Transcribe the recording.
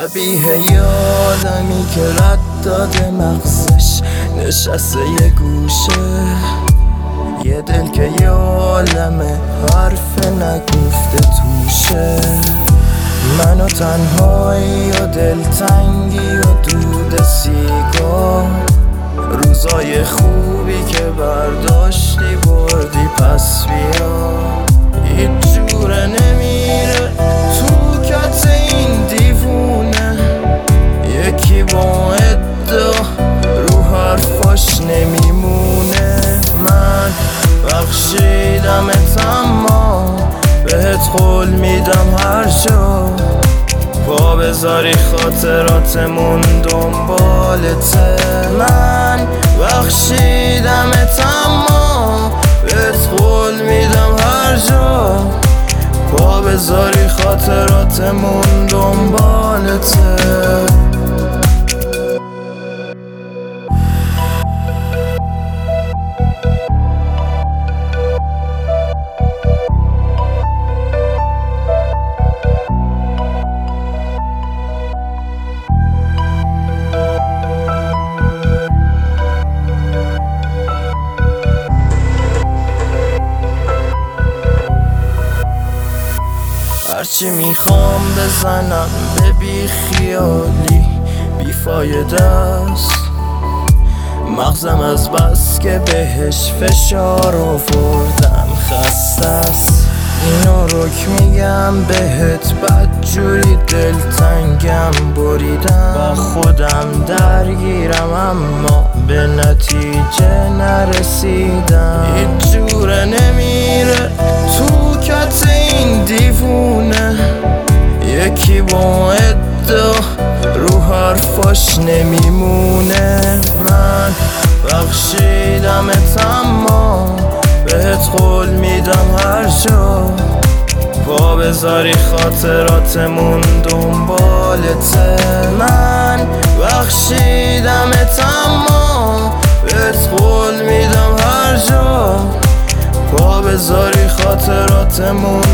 شبیه یه آدمی که رد داده مغزش نشسته یه گوشه، یه دل که یه عالمه حرف نگفته توشه. من و تنهایی و دلتنگی و دود سیگار، روزای خوبی که برداشتی بردی پس بیا. هیچ جوره نمیره تو کت این دیوونه، یکی با ادعا رو حرفاش نمیمونه. من بخشیدمت اما بهت قول میدم هر جا پا بذاری خاطراتمون دنبالته. من بخشیدمت اما بهت قول میدم هر جا پا بذاری خاطراتمون دنبالته. هرچی میخوام بزنم به بی خیالی بیفایده است، مغزم از بس که بهش فشار آوردم خسته است. اینو رک میگم بهت بدجوری دلتنگم بریدم، با خودم درگیرم اما به نتیجه نرسیدم. هیچ جوره نمیره تو کت این دیوونه، یکی با ادعا رو حرفاش نمیمونه. من بخشیدمت اما بهت قول میدم هر جا پا بذاری خاطراتمون دنبالته. من بخشیدمت اما بهت قول میدم هر جا پا بذاری خاطراتمون